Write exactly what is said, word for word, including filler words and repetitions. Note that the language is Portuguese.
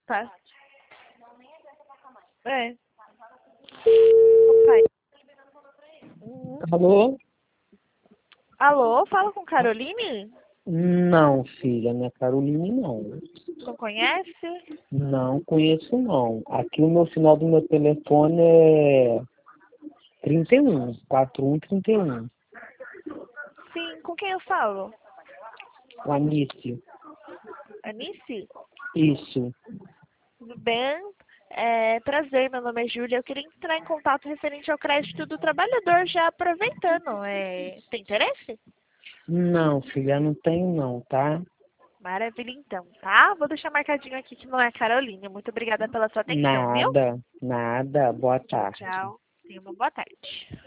Tá. É. O pai. Hum. Alô? Alô, fala com Caroline? Não, filha, não é Caroline, não. Não conhece? Não conheço, não. Aqui o meu final do meu telefone é trinta e um, quarenta e um, trinta e um. Sim, com quem eu falo? O Anício. Anice? Isso. Tudo bem? É, prazer, meu nome é Júlia. Eu queria entrar em contato referente ao crédito do trabalhador, já aproveitando. É, tem interesse? Não, filha, não tenho não, tá? Maravilha, então, tá? Vou deixar marcadinho aqui que não é a Caroline. Muito obrigada pela sua atenção, viu? Nada, nada. Boa Tchau, tarde. tchau. Tenha uma boa tarde.